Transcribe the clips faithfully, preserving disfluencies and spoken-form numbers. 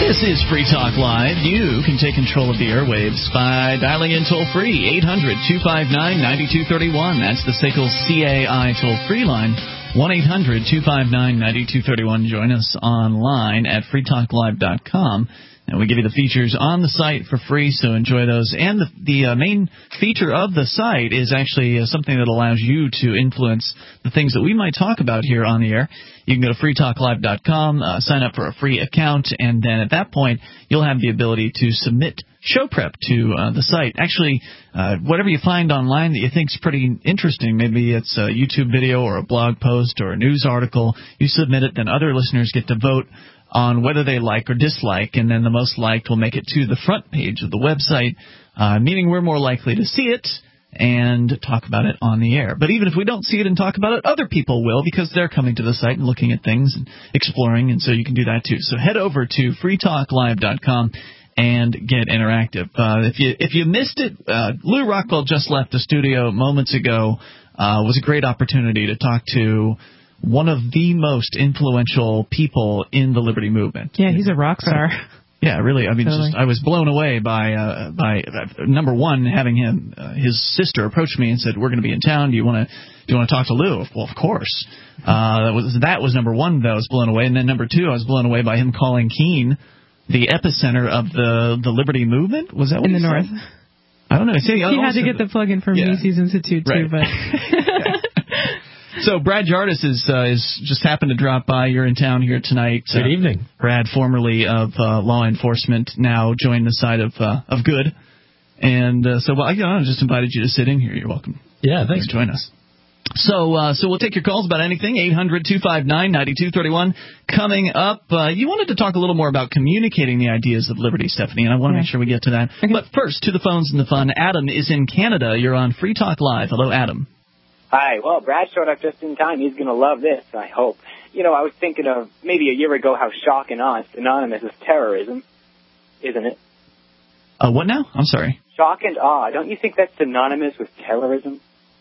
This is Free Talk Live. You can take control of the airwaves by dialing in toll-free, eight hundred, two five nine, nine two three one. That's the S A C L C A I toll-free line, one eight hundred, two five nine, nine two three one. Join us online at free talk live dot com. And we give you the features on the site for free, so enjoy those. And the, the uh, main feature of the site is actually uh, something that allows you to influence the things that we might talk about here on the air. You can go to free talk live dot com, uh, sign up for a free account, and then at that point you'll have the ability to submit show prep to uh, the site. Actually, uh, whatever you find online that you think is pretty interesting, maybe it's a YouTube video or a blog post or a news article, you submit it, then other listeners get to vote on whether they like or dislike, and then the most liked will make it to the front page of the website, uh, meaning we're more likely to see it and talk about it on the air. But even if we don't see it and talk about it, other people will, because they're coming to the site and looking at things and exploring, and so you can do that too. So head over to free talk live dot com and get interactive. Uh, if you if you missed it, uh, Lou Rockwell just left the studio moments ago. Uh, it was a great opportunity to talk to one of the most influential people in the Liberty movement. Yeah, he's a rock star. Yeah, really. I mean, totally. just, I was blown away by uh, by uh, number one, having him uh, his sister approach me and said, "We're going to be in town. Do you want to do you want to talk to Lou?" Well, of course. Uh, that was that was number one that I was blown away, and then number two, I was blown away by him calling Keene the epicenter of the the Liberty movement. Was that what in he the said? north? I don't know. See, he had to get the plug-in from yeah. Mises Institute too, right. but. So Brad Jardis is uh, is just happened to drop by. You're in town here tonight. Good uh, evening. Brad, formerly of uh, law enforcement, now joined the side of uh, of good. And uh, so, well, I, you know, I just invited you to sit in here. You're welcome. Yeah, thanks. Join us. So, uh, so we'll take your calls about anything. eight hundred, two five nine, nine two three one. Coming up, uh, you wanted to talk a little more about communicating the ideas of liberty, Stephanie, and I want to yeah. make sure we get to that. Okay. But first, to the phones and the fun. Adam is in Canada. You're on Free Talk Live. Hello, Adam. Hi. Well, Brad showed up just in time. He's going to love this, I hope. You know, I was thinking of maybe a year ago how shock and awe is synonymous with terrorism, isn't it? Uh, what now? I'm sorry. Shock and awe. Don't you think that's synonymous with terrorism?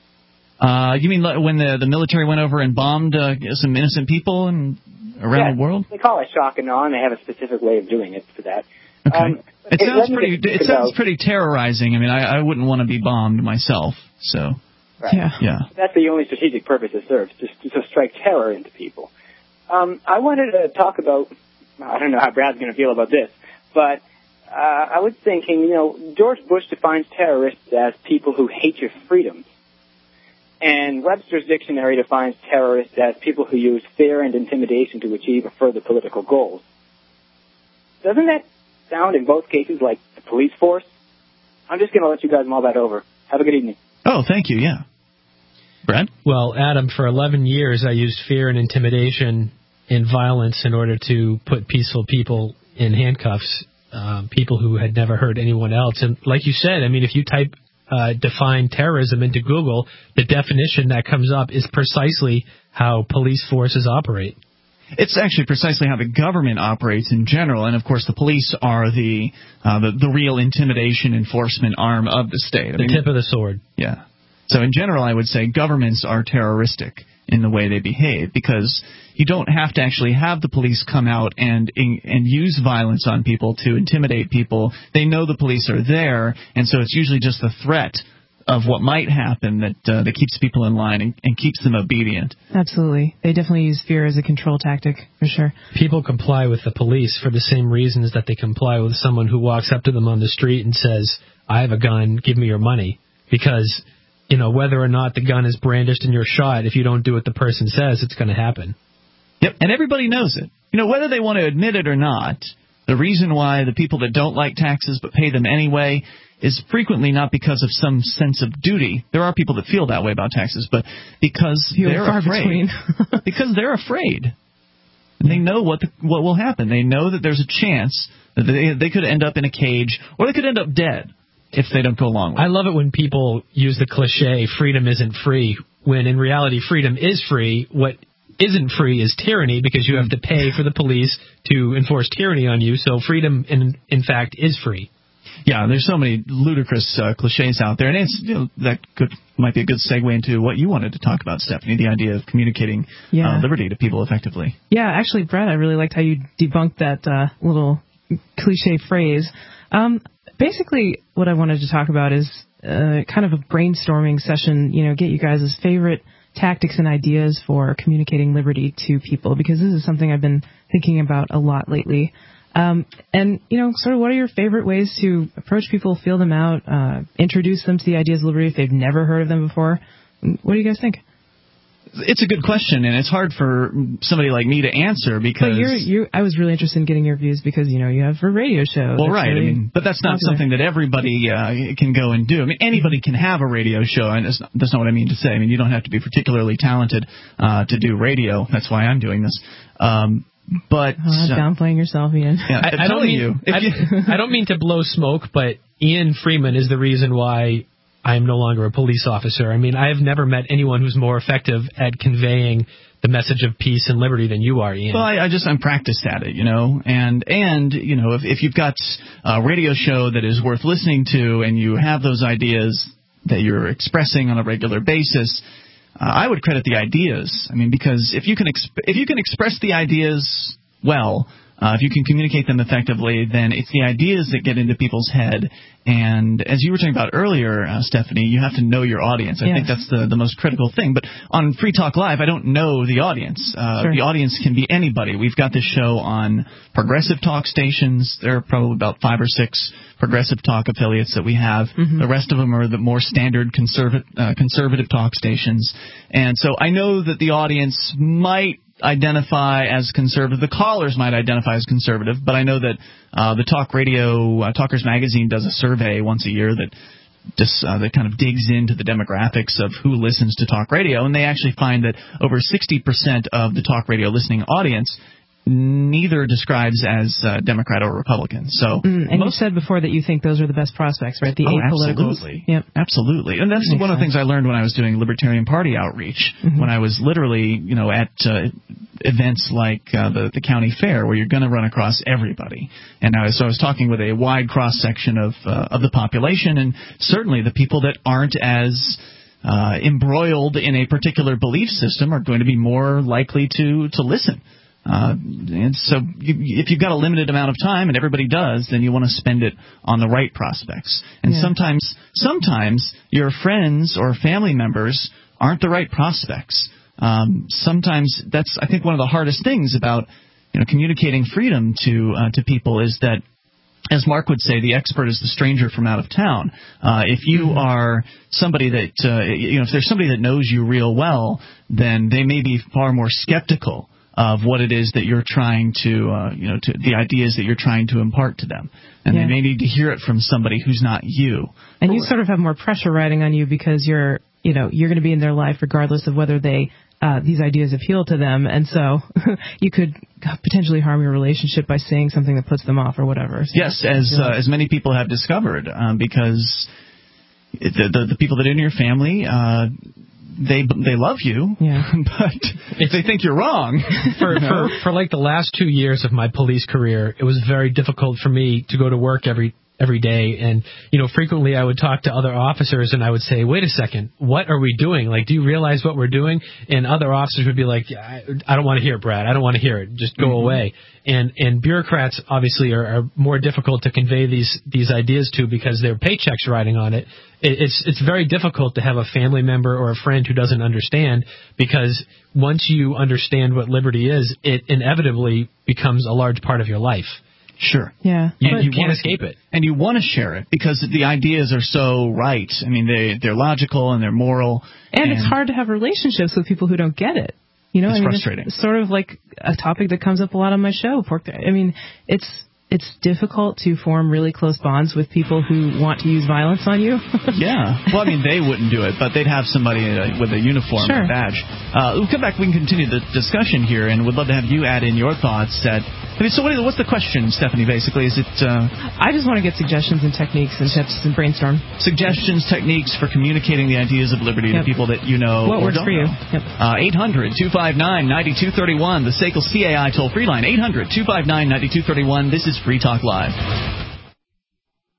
Uh, you mean when the the military went over and bombed uh, some innocent people and around yeah, the world? They call it shock and awe, and they have a specific way of doing it for that. Okay. Um, it hey, sounds pretty. It about, sounds pretty terrorizing. I mean, I, I wouldn't want to be bombed myself. So. Right. Yeah. yeah. That's the only strategic purpose it serves, just to, to strike terror into people. Um, I wanted to talk about. I don't know how Brad's going to feel about this, but uh, I was thinking, you know, George Bush defines terrorists as people who hate your freedoms. And Webster's dictionary defines terrorists as people who use fear and intimidation to achieve further political goals. Doesn't that sound in both cases like the police force? I'm just going to let you guys mull that over. Have a good evening. Oh, thank you, yeah. Brad? Well, Adam, for eleven years I used fear and intimidation and violence in order to put peaceful people in handcuffs, um, people who had never hurt anyone else. And like you said, I mean, if you type uh, define terrorism into Google, the definition that comes up is precisely how police forces operate. It's actually precisely how the government operates in general, and of course the police are the uh, the, the real intimidation enforcement arm of the state. I the mean, tip of the sword. Yeah. So in general, I would say governments are terroristic in the way they behave, because you don't have to actually have the police come out and and use violence on people to intimidate people. They know the police are there, and so it's usually just the threat of what might happen that uh, that keeps people in line and, and keeps them obedient. Absolutely. They definitely use fear as a control tactic, for sure. People comply with the police for the same reasons that they comply with someone who walks up to them on the street and says, I have a gun, give me your money. Because, you know, whether or not the gun is brandished and you're shot, if you don't do what the person says, it's going to happen. Yep, and everybody knows it. You know, whether they want to admit it or not, the reason why the people that don't like taxes but pay them anyway is frequently not because of some sense of duty. There are people that feel that way about taxes, but because Few they're far afraid. because they're afraid. And they know what the, what will happen. They know that there's a chance that they they could end up in a cage, or they could end up dead if they don't go along with it. I love it when people use the cliche, freedom isn't free, when in reality freedom is free. What isn't free is tyranny, because you have to pay for the police to enforce tyranny on you. So freedom, in in fact, is free. Yeah, there's so many ludicrous uh, cliches out there, and it's, you know, that could might be a good segue into what you wanted to talk about, Stephanie, the idea of communicating yeah. uh, liberty to people effectively. Yeah, actually, Brad, I really liked how you debunked that uh, little cliche phrase. Um, basically, what I wanted to talk about is uh, kind of a brainstorming session, you know, get you guys' favorite tactics and ideas for communicating liberty to people, because this is something I've been thinking about a lot lately. Um, and, you know, sort of what are your favorite ways to approach people, feel them out, uh, introduce them to the ideas of liberty if they've never heard of them before? What do you guys think? It's a good question, and it's hard for somebody like me to answer because. But you're, you, I was really interested in getting your views because you know you have a radio show. Well, right. Really I mean, but that's not popular. something that everybody uh, can go and do. I mean, anybody can have a radio show, and that's not, that's not what I mean to say. I mean, you don't have to be particularly talented uh, to do radio. That's why I'm doing this. Um, but oh, uh, downplaying yourself, Ian. Yeah, I, I'm I don't telling mean, you. I, you I don't mean to blow smoke, but Ian Freeman is the reason why I am no longer a police officer. I mean, I have never met anyone who's more effective at conveying the message of peace and liberty than you are, Ian. Well, I, I just I'm practiced at it, you know, and and you know if if you've got a radio show that is worth listening to and you have those ideas that you're expressing on a regular basis, uh, I would credit the ideas. I mean, because if you can exp- if you can express the ideas well. Uh, if you can communicate them effectively, then it's the ideas that get into people's head. And as you were talking about earlier, uh, Stephanie, you have to know your audience. I yes. think that's the, the most critical thing. But on Free Talk Live, I don't know the audience. Uh, sure. The audience can be anybody. We've got this show on progressive talk stations. There are probably about five or six progressive talk affiliates that we have. Mm-hmm. The rest of them are the more standard conservative uh, conservative talk stations. And so I know that the audience might identify as conservative. The callers might identify as conservative, but I know that uh, the Talk Radio, uh, Talkers Magazine does a survey once a year that just uh, that kind of digs into the demographics of who listens to talk radio, and they actually find that over sixty percent of the talk radio listening audience neither describes as uh, Democrat or Republican. So, mm, and most, you said before that you think those are the best prospects, right? The oh, apoliticals. Absolutely. Yep. Absolutely. And that's Makes one of the sense. things I learned when I was doing Libertarian Party outreach, mm-hmm. when I was literally, you know, at uh, events like uh, the, the county fair where you're going to run across everybody. And I was, so I was talking with a wide cross-section of, uh, of the population, and certainly the people that aren't as uh, embroiled in a particular belief system are going to be more likely to, to listen. Uh, and so you, if you've got a limited amount of time, and everybody does, then you want to spend it on the right prospects. And yeah. sometimes sometimes your friends or family members aren't the right prospects. Um, sometimes that's, I think, one of the hardest things about, you know, communicating freedom to uh, to people is that, as Mark would say, the expert is the stranger from out of town. Uh, if you mm-hmm. are somebody that, uh, you know, if there's somebody that knows you real well, then they may be far more skeptical of what it is that you're trying to, uh, you know, to the ideas that you're trying to impart to them. And yeah. they may need to hear it from somebody who's not you. And you sort of have more pressure riding on you because you're, you know, you're going to be in their life regardless of whether they, uh, these ideas appeal to them. And so you could potentially harm your relationship by saying something that puts them off or whatever. So yes, as uh, as many people have discovered, um, because the, the, the people that are in your family, uh, They they love you, yeah. but if they think you're wrong. for, for for like the last two years of my police career, it was very difficult for me to go to work every every day, and you know, frequently I would talk to other officers and I would say, "Wait a second, what are we doing? Like, do you realize what we're doing?" And other officers would be like, "I, I don't want to hear it, Brad. I don't want to hear it. Just go mm-hmm. away." And and bureaucrats obviously are, are more difficult to convey these these ideas to because their paychecks riding on it. it. It's it's very difficult to have a family member or a friend who doesn't understand, because once you understand what liberty is, it inevitably becomes a large part of your life. Sure. Yeah. You, you, you can't wanna, escape it. And you want to share it because the ideas are so right. I mean, they, they're logical and they're moral. And, and it's hard to have relationships with people who don't get it. You know, it's I mean, frustrating. It's sort of like a topic that comes up a lot on my show. Pork. I mean, it's it's difficult to form really close bonds with people who want to use violence on you. Yeah. Well, I mean, they wouldn't do it, but they'd have somebody uh, with a uniform sure. or badge. Uh, we'll come back. We can continue the discussion here, and would love to have you add in your thoughts. At, I mean, so what is, what's the question, Stephanie, basically? Is it... Uh, I just want to get suggestions and techniques and tips and brainstorm. Suggestions, techniques for communicating the ideas of liberty yep. to people that you know what or works don't for you. know. Yep. Uh, eight hundred, two five nine, nine two three one, the S A C L C A I toll-free line, eight hundred, two five nine, nine two three one. This is Free Talk Live.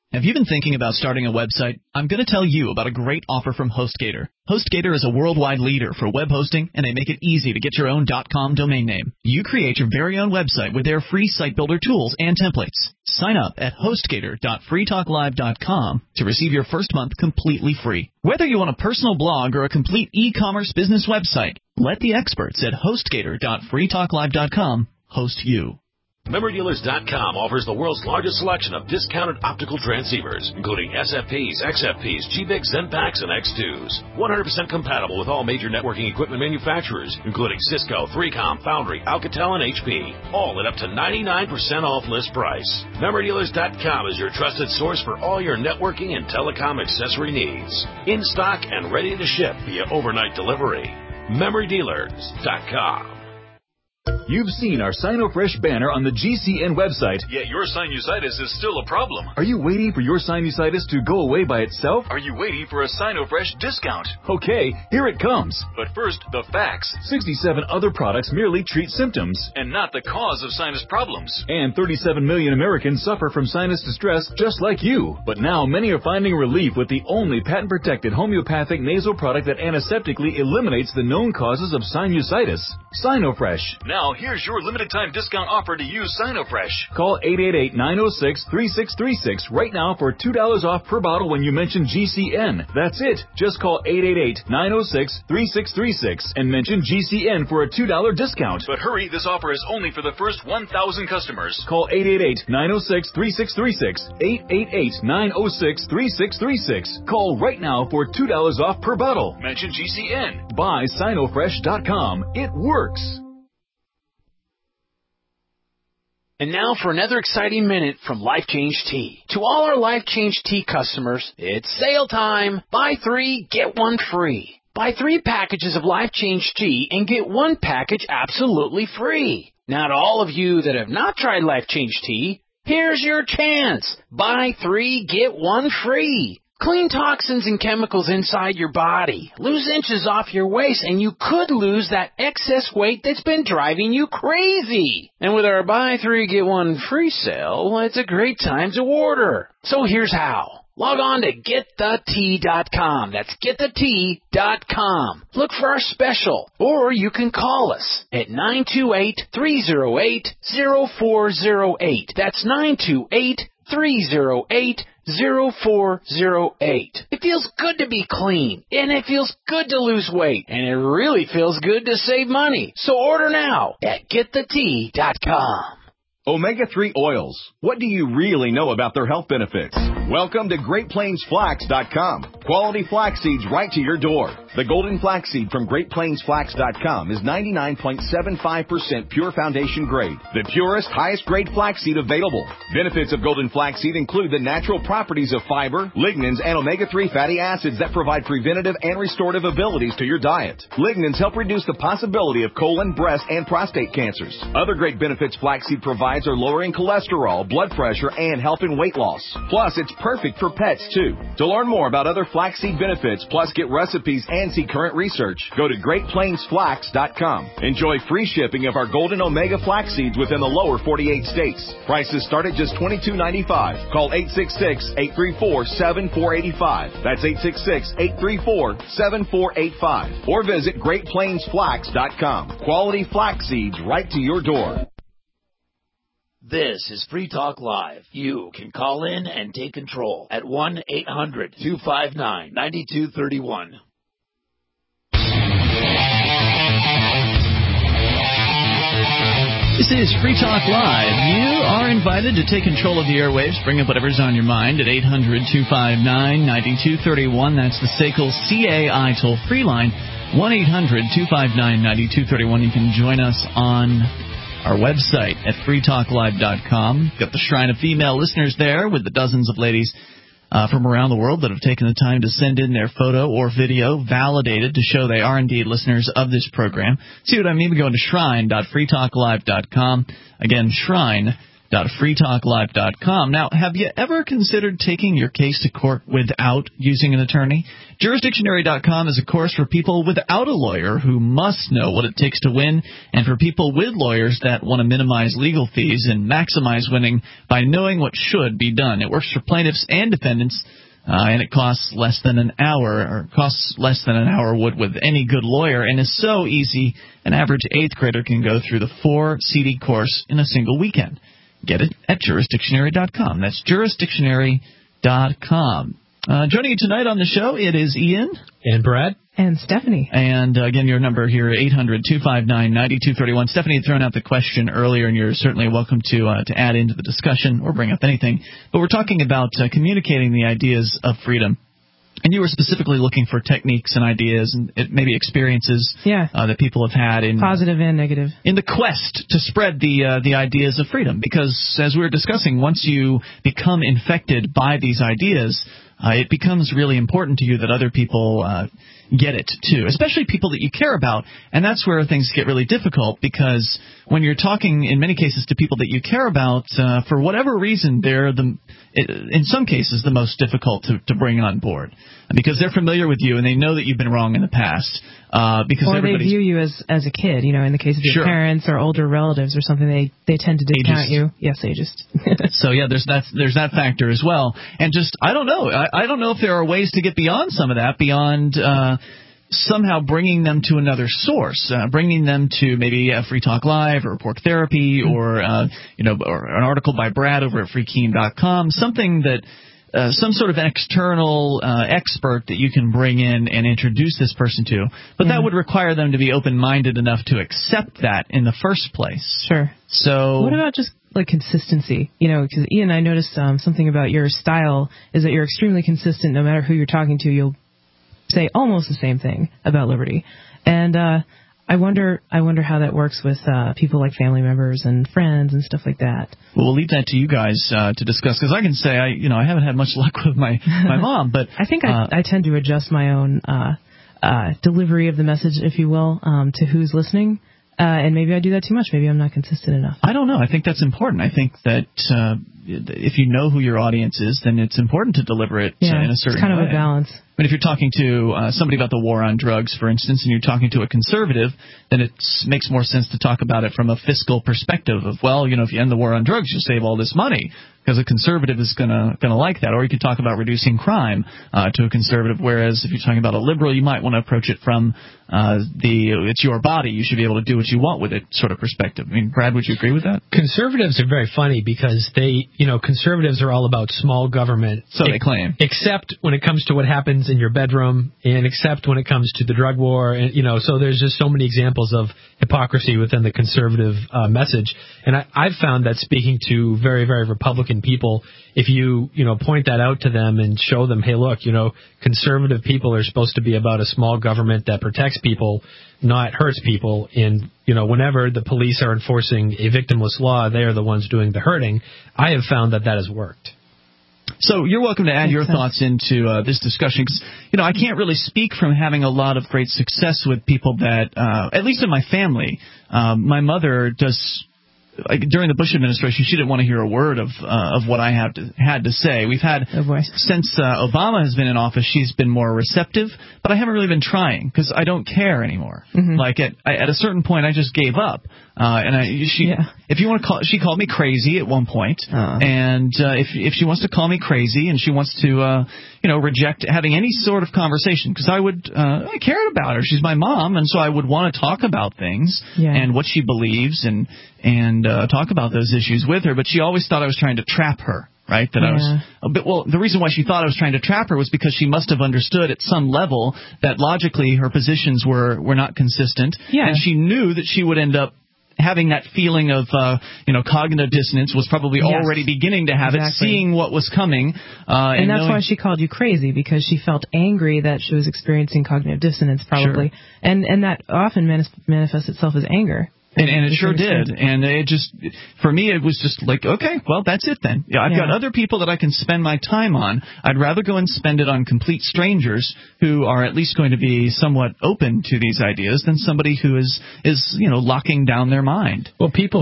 Have you been thinking about starting a website? I'm going to tell you about a great offer from HostGator. HostGator is a worldwide leader for web hosting, and they make it easy to get your own .com domain name. You create your very own website with their free site builder tools and templates. Sign up at hostgator dot free talk live dot com to receive your first month completely free. Whether you want a personal blog or a complete e-commerce business website, let the experts at hostgator dot free talk live dot com host you. Memory Dealers dot com offers the world's largest selection of discounted optical transceivers, including S F Ps, X F Ps, G B I C, Zenpaks, and X twos. one hundred percent compatible with all major networking equipment manufacturers, including Cisco, three com, Foundry, Alcatel, and H P. All at up to ninety-nine percent off list price. Memory Dealers dot com is your trusted source for all your networking and telecom accessory needs. In stock and ready to ship via overnight delivery. Memory Dealers dot com. You've seen our SinoFresh banner on the G C N website. Yet your sinusitis is still a problem. Are you waiting for your sinusitis to go away by itself? Are you waiting for a SinoFresh discount? Okay, here it comes. But first, the facts. sixty-seven other products merely treat symptoms. And not the cause of sinus problems. And thirty-seven million Americans suffer from sinus distress just like you. But now many are finding relief with the only patent-protected homeopathic nasal product that antiseptically eliminates the known causes of sinusitis. SinoFresh. Now, here's your limited time discount offer to use SinoFresh. Call eight eight eight, nine oh six, three six three six right now for two dollars off per bottle when you mention G C N. That's it. Just call eight eight eight, nine oh six, three six three six and mention G C N for a two dollars discount. But hurry, this offer is only for the first one thousand customers. Call eight eight eight, nine oh six, three six three six, eight eight eight, nine oh six, three six three six. Call right now for two dollars off per bottle. Mention G C N. Buy Sinofresh dot com. It works. And now for another exciting minute from Life Change Tea. To all our Life Change Tea customers, it's sale time. Buy three, get one free. Buy three packages of Life Change Tea and get one package absolutely free. Now to all of you that have not tried Life Change Tea, here's your chance. Buy three, get one free. Clean toxins and chemicals inside your body. Lose inches off your waist, and you could lose that excess weight that's been driving you crazy. And with our buy three, get one free sale, well, it's a great time to order. So here's how. Log on to get the tea dot com. That's get the tea dot com. Look for our special, or you can call us at nine two eight, three oh eight, oh four oh eight. That's nine two eight, three oh eight, oh four oh eight. It feels good to be clean, and it feels good to lose weight, and it really feels good to save money. So order now at get the tea dot com. Omega three oils. What do you really know about their health benefits? Welcome to Great Plains Flax dot com. Quality flax seeds right to your door. The golden flaxseed from Great Plains Flax dot com is ninety-nine point seven five percent pure foundation grade, the purest, highest grade flaxseed available. Benefits of golden flaxseed include the natural properties of fiber, lignans, and omega three fatty acids that provide preventative and restorative abilities to your diet. Lignans help reduce the possibility of colon, breast, and prostate cancers. Other great benefits flaxseed provides are lowering cholesterol, blood pressure, and helping weight loss. Plus, it's perfect for pets, too. To learn more about other flaxseed benefits, plus get recipes and see current research, go to Great Plains Flax dot com. Enjoy free shipping of our golden omega flax seeds within the lower forty-eight states. Prices start at just twenty-two ninety-five. Call eight six six, eight three four, seven four eight five. That's eight six six, eight three four, seven four eight five. Or visit Great Plains Flax dot com. Quality flax seeds right to your door. This is Free Talk Live. You can call in and take control at one eight hundred, two five nine, nine two three one. This is Free Talk Live. You are invited to take control of the airwaves. Bring up whatever's on your mind at eight hundred, two five nine, nine two three one. That's the S A C L C A I toll-free line, one eight hundred, two five nine, nine two three one. You can join us on our website at free talk live dot com. Got the Shrine of Female Listeners there with the dozens of ladies uh, from around the world that have taken the time to send in their photo or video validated to show they are indeed listeners of this program. See what I mean? We go into shrine dot free talk live dot com. Again, shrine dot free talk live dot com. Now, have you ever considered taking your case to court without using an attorney? Jurisdictionary dot com is a course for people without a lawyer who must know what it takes to win, and for people with lawyers that want to minimize legal fees and maximize winning by knowing what should be done. It works for plaintiffs and defendants, uh, and it costs less than an hour, or costs less than an hour would with any good lawyer, and is so easy an average eighth grader can go through the four-C D course in a single weekend. Get it at Jurisdictionary dot com. That's Jurisdictionary dot com. Uh, joining you tonight on the show, it is Ian. And Brad. And Stephanie. And, uh, again, your number here, eight hundred two five nine nine two three one. Stephanie had thrown out the question earlier, and you're certainly welcome to uh, to add into the discussion or bring up anything. But we're talking about uh, communicating the ideas of freedom. And you were specifically looking for techniques and ideas and it, maybe experiences yeah. uh, that people have had in positive and negative in the quest to spread the uh, the ideas of freedom. Because as we were discussing, once you become infected by these ideas, uh, it becomes really important to you that other people uh, get it too, especially people that you care about. And that's where things get really difficult, because when you're talking in many cases to people that you care about, uh, for whatever reason, they're the in some cases the most difficult to, to bring on board, because they're familiar with you and they know that you've been wrong in the past. Uh, because or they view you as as a kid, you know, in the case of your sure. parents or older relatives or something, they they tend to discount ageist. you. Yes, ageist. So yeah, there's that there's that factor as well. And just I don't know, I, I don't know if there are ways to get beyond some of that, beyond uh, somehow bringing them to another source, uh, bringing them to maybe uh, Free Talk Live or Pork Therapy mm-hmm. or uh, you know, or an article by Brad over at free keen dot com, something that. Uh, some sort of an external uh, expert that you can bring in and introduce this person to. But yeah. that would require them to be open-minded enough to accept that in the first place. Sure. So what about just like consistency? You know, because Ian, I noticed um, something about your style is that you're extremely consistent. No matter who you're talking to, you'll say almost the same thing about liberty. And uh, I wonder, I wonder how that works with uh, people like family members and friends and stuff like that. Well, we'll leave that to you guys uh, to discuss, because I can say I, you know, I haven't had much luck with my my mom, but I think I, uh, I tend to adjust my own uh, uh, delivery of the message, if you will, um, to who's listening. Uh, and maybe I do that too much. Maybe I'm not consistent enough. I don't know. I think that's important. I think that uh, if you know who your audience is, then it's important to deliver it yeah, uh, in a certain way. It's kind way. of a balance. But if you're talking to uh, somebody about the war on drugs, for instance, and you're talking to a conservative, then it makes more sense to talk about it from a fiscal perspective of, well, you know, if you end the war on drugs, you'll save all this money, because a conservative is going to going to like that. Or you could talk about reducing crime uh, to a conservative, whereas if you're talking about a liberal, you might want to approach it from uh, the it's your body, you should be able to do what you want with it sort of perspective. I mean, Brad, would you agree with that? Conservatives are very funny because they, you know, conservatives are all about small government. So they claim. Except when it comes to what happens in your bedroom, and except when it comes to the drug war, and you know, so there's just so many examples of hypocrisy within the conservative uh, message. And I, I've found that speaking to very, very Republican people, if you, you know, point that out to them and show them, hey, look, you know, conservative people are supposed to be about a small government that protects people, not hurts people. And, you know, whenever the police are enforcing a victimless law, they are the ones doing the hurting. I have found that that has worked. So you're welcome to add your thoughts into uh, this discussion, because, you know, I can't really speak from having a lot of great success with people that, uh, at least in my family, um, my mother does. Like during the Bush administration, she didn't want to hear a word of uh, of what I have to, had to say. We've had oh boy. since uh, Obama has been in office, she's been more receptive, but I haven't really been trying because I don't care anymore. Mm-hmm. Like at I, at a certain point, I just gave up. Uh, and I, she, yeah. if you want to call, she called me crazy at one point, uh. and uh, if if she wants to call me crazy and she wants to, uh, you know, reject having any sort of conversation, because I would, uh, I cared about her. She's my mom, and so I would want to talk about things yeah. and what she believes and and uh, talk about those issues with her. But she always thought I was trying to trap her. Right, that yeah. I was a bit. Well, the reason why she thought I was trying to trap her was because she must have understood at some level that logically her positions were were not consistent, yeah. and she knew that she would end up having that feeling of, uh, you know, cognitive dissonance, was probably yes. already beginning to have exactly. it, seeing what was coming. Uh, and, and that's knowing, why she called you crazy, because she felt angry that she was experiencing cognitive dissonance, probably. Sure. And and that often manif- manifests itself as anger. And, and it sure did. And it just, for me, it was just like, okay, well, that's it then. Yeah, I've yeah. got other people that I can spend my time on. I'd rather go and spend it on complete strangers who are at least going to be somewhat open to these ideas than somebody who is, is you know, locking down their mind. Well, people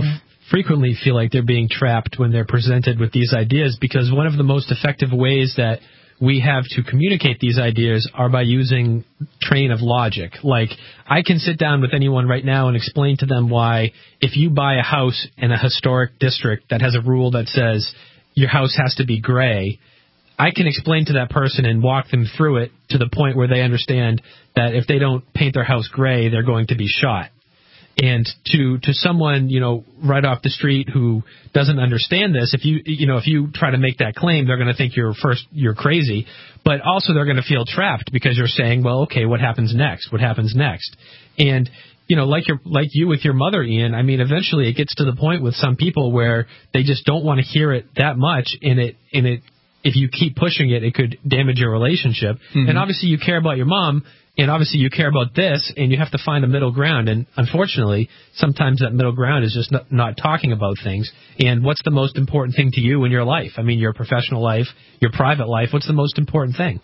frequently feel like they're being trapped when they're presented with these ideas, because one of the most effective ways that we have to communicate these ideas are by using train of logic. Like, I can sit down with anyone right now and explain to them why if you buy a house in a historic district that has a rule that says your house has to be gray, I can explain to that person and walk them through it to the point where they understand that if they don't paint their house gray, they're going to be shot. And to to someone, you know, right off the street who doesn't understand this, if you you know if you try to make that claim, they're going to think you're first you're crazy, but also they're going to feel trapped because you're saying, well, okay, what happens next? What happens next? And you know, like your like you with your mother, Ian. I mean, eventually it gets to the point with some people where they just don't want to hear it that much, and it and it if you keep pushing it, it could damage your relationship. Mm-hmm. And obviously, you care about your mom. And obviously you care about this, and you have to find a middle ground. And unfortunately, sometimes that middle ground is just not, not talking about things. And what's the most important thing to you in your life? I mean, your professional life, your private life. What's the most important thing?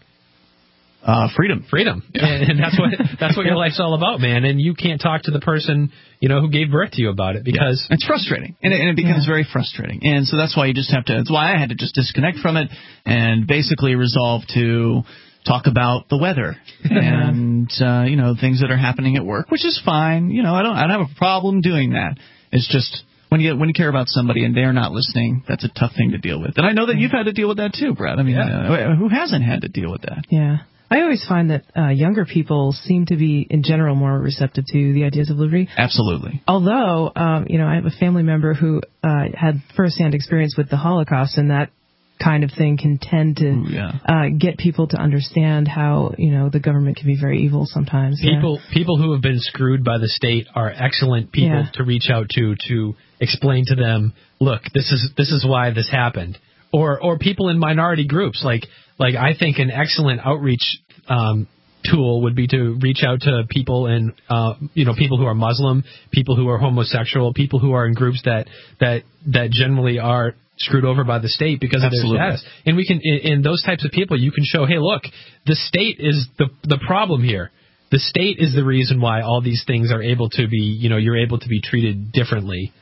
Uh, freedom. Freedom. Yeah. And, and that's what that's what your life's all about, man. And you can't talk to the person, you know, who gave birth to you about it because yeah. It's frustrating, and it, and it becomes yeah. very frustrating. And so that's why you just have to. That's why I had to just disconnect from it and basically resolve to talk about the weather and, uh, you know, things that are happening at work, which is fine. You know, I don't, I don't have a problem doing that. It's just when you when you care about somebody and they're not listening, that's a tough thing to deal with. And I know that you've had to deal with that too, Brad. I mean, yeah. uh, who hasn't had to deal with that? Yeah. I always find that uh, younger people seem to be, in general, more receptive to the ideas of liberty. Absolutely. Although, um, you know, I have a family member who uh, had firsthand experience with the Holocaust, and that kind of thing can tend to Ooh, yeah. uh, get people to understand how, you know, the government can be very evil sometimes. People yeah. people who have been screwed by the state are excellent people yeah. to reach out to to explain to them, look, this is this is why this happened. Or or people in minority groups, like like I think an excellent outreach um, tool would be to reach out to people in uh, you know people who are Muslim, people who are homosexual, people who are in groups that that that generally are screwed over by the state because Absolutely. of their status. And we can, in, in those types of people, you can show, hey, look, the state is the the problem here. The state is the reason why all these things are able to be, you know, you're able to be treated differently.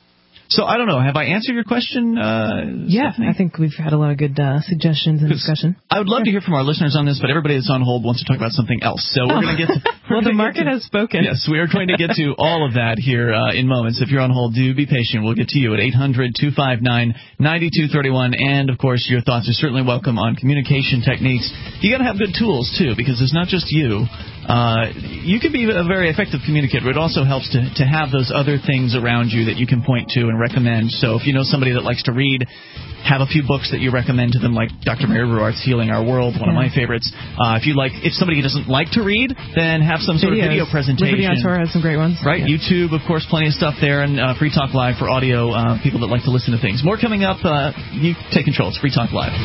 So I don't know. Have I answered your question? Uh, yeah, Stephanie? I think we've had a lot of good uh, suggestions and discussion. I would love yeah. to hear from our listeners on this, but everybody that's on hold wants to talk about something else. So we're oh. going to get. To, well, the market to, has spoken. Yes, we are going to get to all of that here uh, in moments. If you're on hold, do be patient. We'll get to you at eight hundred two five nine nine two three one, and of course, your thoughts are certainly welcome on communication techniques. You got to have good tools too, because it's not just you. Uh, you can be a very effective communicator. It also helps to, to have those other things around you that you can point to and recommend. So if you know somebody that likes to read, have a few books that you recommend to them, like Doctor Mary Ruart's Healing Our World, one yeah. of my favorites. Uh, if you like, if somebody doesn't like to read, then have some sort Videos. of video presentation. Liberty on Tour has some great ones. Right, yeah. YouTube, of course, plenty of stuff there, and uh, Free Talk Live for audio uh, people that like to listen to things. More coming up. Uh, you take control. It's Free Talk Live.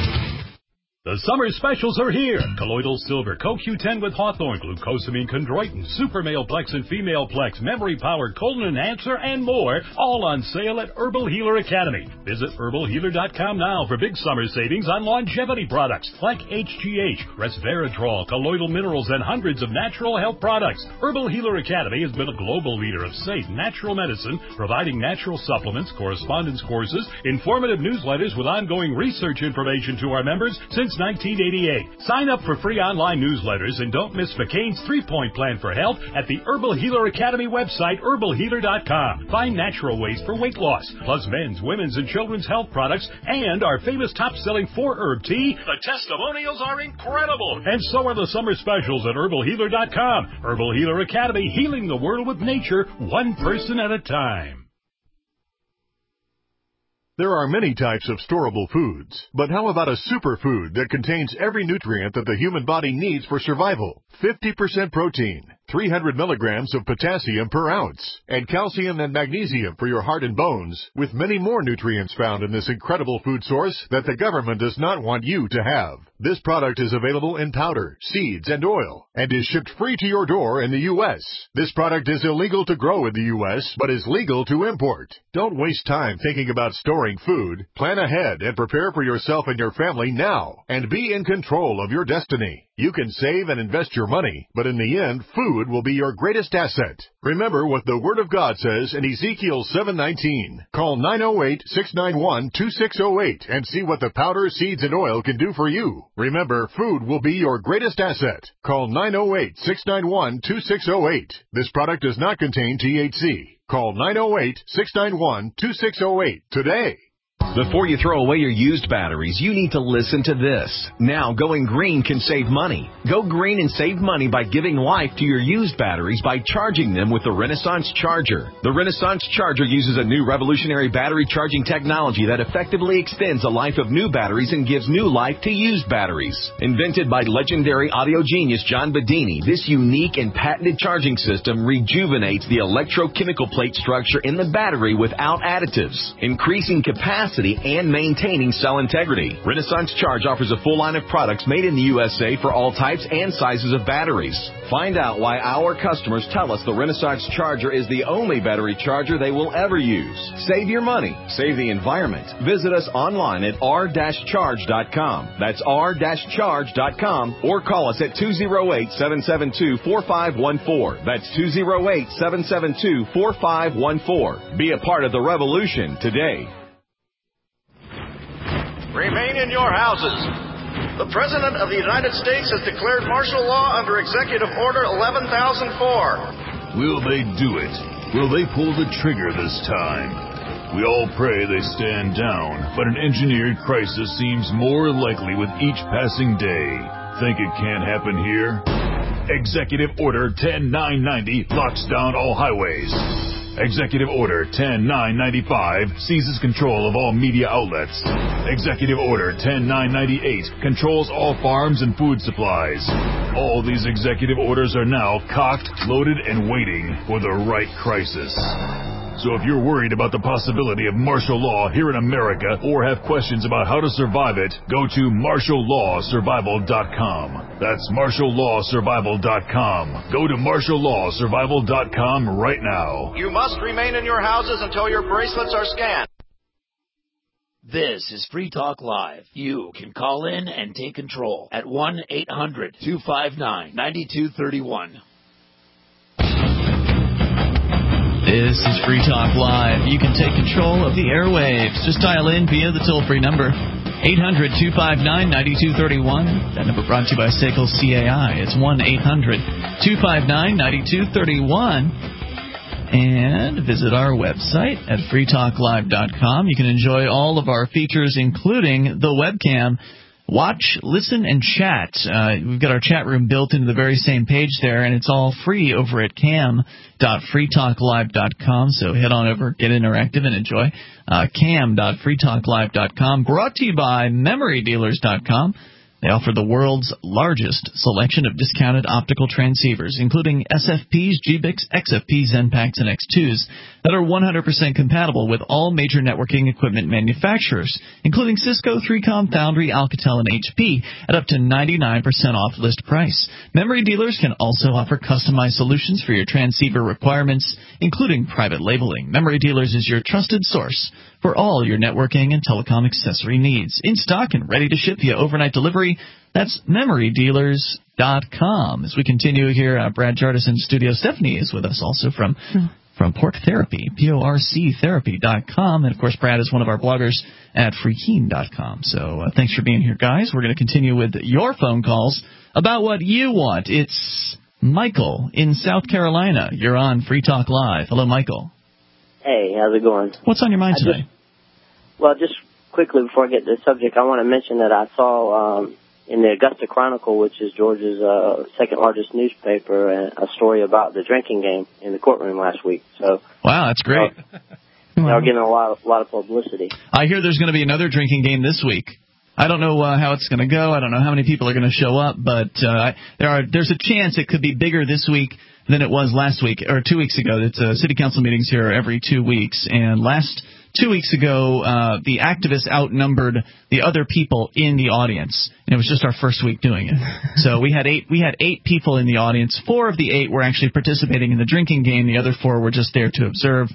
The summer specials are here. Colloidal Silver, Co Q ten with Hawthorne, Glucosamine Chondroitin, Super Male Plex and Female Plex, Memory Power, Colon Enhancer, and more, all on sale at Herbal Healer Academy. Visit herbal healer dot com now for big summer savings on longevity products like H G H, Resveratrol, colloidal minerals, and hundreds of natural health products. Herbal Healer Academy has been a global leader of safe natural medicine, providing natural supplements, correspondence courses, informative newsletters with ongoing research information to our members since nineteen eighty-eight. Sign up for free online newsletters and don't miss McCain's three-point plan for health at the Herbal Healer Academy website, herbal healer dot com. Find natural ways for weight loss, plus men's, women's, and children's health products, and our famous top-selling four-herb tea. The testimonials are incredible, and so are the summer specials at herbal healer dot com. Herbal Healer Academy, healing the world with nature, one person at a time. There are many types of storable foods, but how about a superfood that contains every nutrient that the human body needs for survival? fifty percent protein, three hundred milligrams of potassium per ounce, and calcium and magnesium for your heart and bones, with many more nutrients found in this incredible food source that the government does not want you to have. This product is available in powder, seeds, and oil, and is shipped free to your door in the U S This product is illegal to grow in the U S, but is legal to import. Don't waste time thinking about storing food. Plan ahead and prepare for yourself and your family now, and be in control of your destiny. You can save and invest your money, but in the end, food food will be your greatest asset. Remember what the Word of God says in Ezekiel seven nineteen. Call nine oh eight, six nine one, two six oh eight and see what the powder, seeds, and oil can do for you. Remember, food will be your greatest asset. Call nine oh eight, six nine one, two six oh eight. This product does not contain T H C. Call nine oh eight, six nine one, two six oh eight today. Before you throw away your used batteries, you need to listen to this. Now, going green can save money. Go green and save money by giving life to your used batteries by charging them with the Renaissance Charger. The Renaissance Charger uses a new revolutionary battery charging technology that effectively extends the life of new batteries and gives new life to used batteries. Invented by legendary audio genius John Bedini, this unique and patented charging system rejuvenates the electrochemical plate structure in the battery without additives, increasing capacity and maintaining cell integrity. Renaissance Charge offers a full line of products made in the U S A for all types and sizes of batteries. Find out why our customers tell us the Renaissance Charger is the only battery charger they will ever use. Save your money. Save the environment. Visit us online at r dash charge dot com. That's r dash charge dot com or call us at two oh eight, seven seven two, four five one four. That's two oh eight, seven seven two, four five one four. Be a part of the revolution today. Remain in your houses. The President of the United States has declared martial law under Executive Order eleven thousand four. Will they do it? Will they pull the trigger this time? We all pray they stand down, but an engineered crisis seems more likely with each passing day. Think it can't happen here? Executive Order ten nine ninety locks down all highways. Executive Order ten nine ninety-five seizes control of all media outlets. Executive Order ten nine ninety-eight controls all farms and food supplies. All these executive orders are now cocked, loaded, and waiting for the right crisis. So if you're worried about the possibility of martial law here in America or have questions about how to survive it, go to martial law survival dot com. That's martial law survival dot com. Go to martial law survival dot com right now. You must remain in your houses until your bracelets are scanned. This is Free Talk Live. You can call in and take control at one eight hundred, two five nine, nine two three one. This is Free Talk Live. You can take control of the airwaves. Just dial in via the toll-free number, eight hundred, two five nine, nine two three one. That number brought to you by Sekel C A I. It's one eight hundred, two five nine, nine two three one. And visit our website at free talk live dot com. You can enjoy all of our features, including the webcam. Watch, listen, and chat. Uh, we've got our chat room built into the very same page there, and it's all free over at cam dot free talk live dot com. So head on over, get interactive, and enjoy. Uh, cam dot free talk live dot com. Brought to you by memory dealers dot com. They offer the world's largest selection of discounted optical transceivers, including S F Ps, G B I Cs, X F Ps, Zenpaks, and X twos that are one hundred percent compatible with all major networking equipment manufacturers, including Cisco, three com, Foundry, Alcatel, and H P, at up to ninety-nine percent off list price. Memory dealers can also offer customized solutions for your transceiver requirements, including private labeling. Memory Dealers is your trusted source for all your networking and telecom accessory needs. In stock and ready to ship via overnight delivery. That's memory dealers dot com. As we continue here, uh, Brad Jardis in studio. Stephanie is with us also from from Porc Therapy, P O R C therapy dot com. And, of course, Brad is one of our bloggers at freekeen dot com. So uh, thanks for being here, guys. We're going to continue with your phone calls about what you want. It's Michael in South Carolina. You're on Free Talk Live. Hello, Michael. Hey, how's it going? What's on your mind I today? Just, well, just quickly before I get to the subject, I want to mention that I saw um, in the Augusta Chronicle, which is Georgia's uh, second largest newspaper, a story about the drinking game in the courtroom last week. So, wow, that's great. Uh, they are getting a lot, a lot of publicity. I hear there's going to be another drinking game this week. I don't know uh, how it's going to go. I don't know how many people are going to show up, but uh, there are there's a chance it could be bigger this week than it was last week or two weeks ago. It's uh, city council meetings here every two weeks, and last two weeks ago, uh, the activists outnumbered the other people in the audience, and it was just our first week doing it. So we had eight we had eight people in the audience. Four of the eight were actually participating in the drinking game. The other four were just there to observe.